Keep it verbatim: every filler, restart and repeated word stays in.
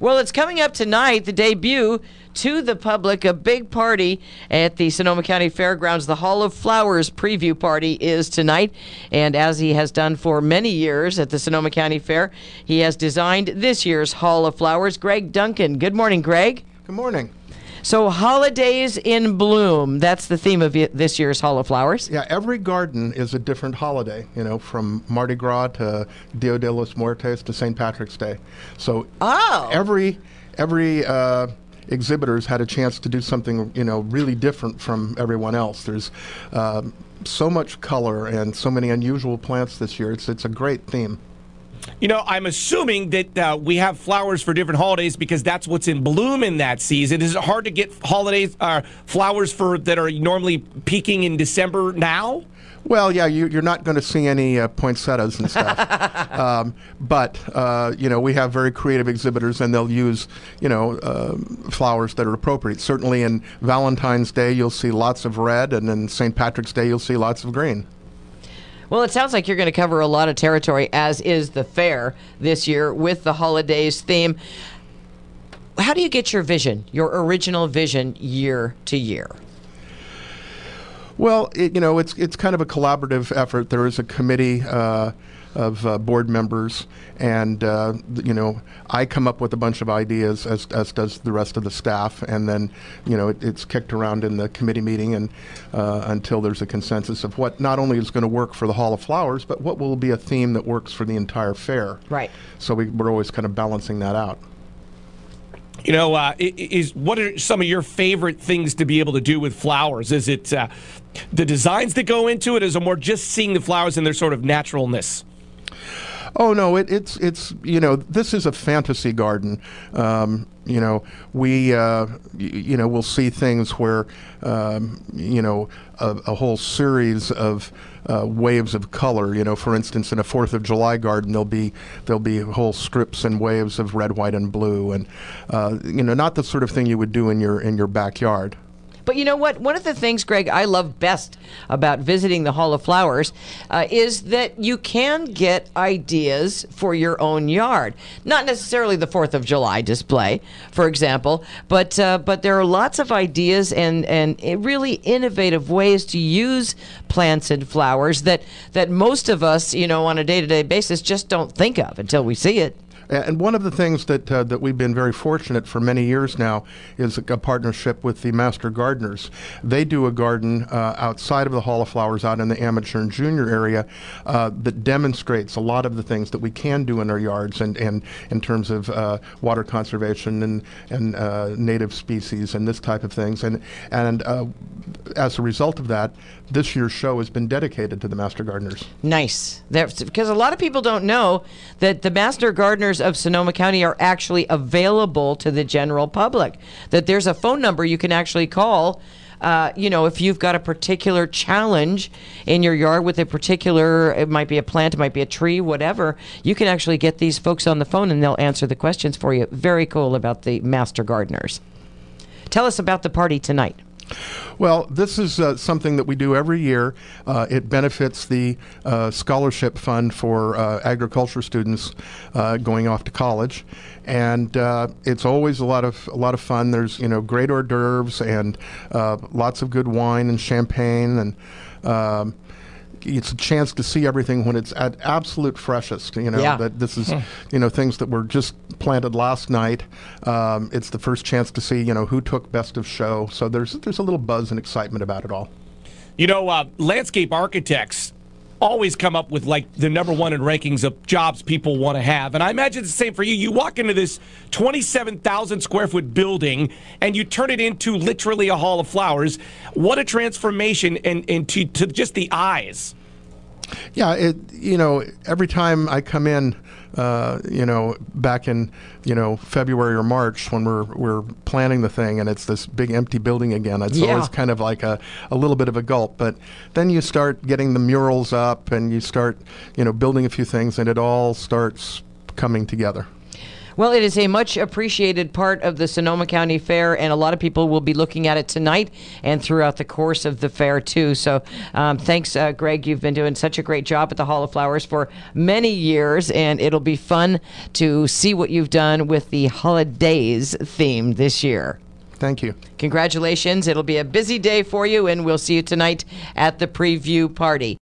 Well, it's coming up tonight, the debut to the public, a big party at the Sonoma County Fairgrounds. The Hall of Flowers preview party is tonight, and as he has done for many years at the Sonoma County Fair, he has designed this year's Hall of Flowers. Greg Duncan. Good morning, Greg. Good morning. So, Holidays in Bloom, that's the theme of this year's Hall of Flowers. Yeah, every garden is a different holiday, you know, from Mardi Gras to Dia de los Muertos to Saint Patrick's Day. So oh. every every uh, exhibitor's had a chance to do something, you know, really different from everyone else. There's uh, so much color and so many unusual plants this year. It's, it's a great theme. You know, I'm assuming that uh, we have flowers for different holidays because that's what's in bloom in that season. Is it hard to get holidays uh, flowers for that are normally peaking in December now? Well, yeah, you, you're not going to see any uh, poinsettias and stuff. um, but, uh, you know, we have very creative exhibitors, and they'll use, you know, uh, flowers that are appropriate. Certainly in Valentine's Day, you'll see lots of red, and in Saint Patrick's Day, you'll see lots of green. Well, it sounds like you're going to cover a lot of territory, as is the fair this year with the holidays theme. How do you get your vision, your original vision, year to year? Well, it, you know, it's it's kind of a collaborative effort. There is a committee uh, of uh, board members, and uh, you know, I come up with a bunch of ideas, as as does the rest of the staff, and then, you know, it, it's kicked around in the committee meeting, and uh, until there's a consensus of what not only is going to work for the Hall of Flowers, but what will be a theme that works for the entire fair. Right. So we, we're always kind of balancing that out. You know, uh, is what are some of your favorite things to be able to do with flowers? Is it uh, the designs that go into it? Is it more just seeing the flowers in their sort of naturalness? Oh no, it, it's it's you know, this is a fantasy garden. Um, you know, we uh, y- you know we'll see things where um, you know a, a whole series of uh, waves of color. You know, for instance, in a Fourth of July garden, there'll be there'll be whole strips and waves of red, white, and blue, and uh, you know, not the sort of thing you would do in your in your backyard. But you know what? One of the things, Greg, I love best about visiting the Hall of Flowers uh, is that you can get ideas for your own yard. Not necessarily the Fourth of July display, for example, but uh, but there are lots of ideas and, and really innovative ways to use plants and flowers that, that most of us, you know, on a day-to-day basis just don't think of until we see it. And one of the things that uh, that we've been very fortunate for many years now is a, a partnership with the Master Gardeners. They do a garden uh, outside of the Hall of Flowers, out in the amateur and junior area, uh, that demonstrates a lot of the things that we can do in our yards, and, and in terms of uh, water conservation and and uh, native species and this type of things. And and uh, as a result of that, this year's show has been dedicated to the Master Gardeners. Nice. That's, because a lot of people don't know that the Master Gardeners of Sonoma County are actually available to the general public, that there's a phone number you can actually call. Uh, you know, if you've got a particular challenge in your yard with a particular, it might be a plant, it might be a tree, whatever, you can actually get these folks on the phone and they'll answer the questions for you. Very cool about the Master Gardeners. Tell us about the party tonight. Well, this is uh, something that we do every year. Uh, it benefits the uh, scholarship fund for uh, agriculture students uh, going off to college, and uh, it's always a lot of a lot of fun. There's you know great hors d'oeuvres and uh, lots of good wine and champagne, and um, it's a chance to see everything when it's at absolute freshest. You know Yeah. that this is you know things that were just planted last night. Um, it's the first chance to see you know who took best of show. So there's there's a little buzz and excitement about it all. You know, uh, landscape architects always come up with like the number one in rankings of jobs people want to have, and I imagine it's the same for you. You walk into this twenty-seven thousand square foot building and you turn it into literally a Hall of Flowers. What a transformation, and, and to, to just the eyes. Yeah, it you know every time I come in, uh, you know back in you know February or March when we're we're planning the thing and it's this big empty building again, it's Yeah. always kind of like a, a little bit of a gulp. But then you start getting the murals up and you start you know building a few things and it all starts coming together. Well, it is a much appreciated part of the Sonoma County Fair, and a lot of people will be looking at it tonight and throughout the course of the fair, too. So um, thanks, uh, Greg. You've been doing such a great job at the Hall of Flowers for many years, and it'll be fun to see what you've done with the holidays theme this year. Thank you. Congratulations. It'll be a busy day for you, and we'll see you tonight at the preview party.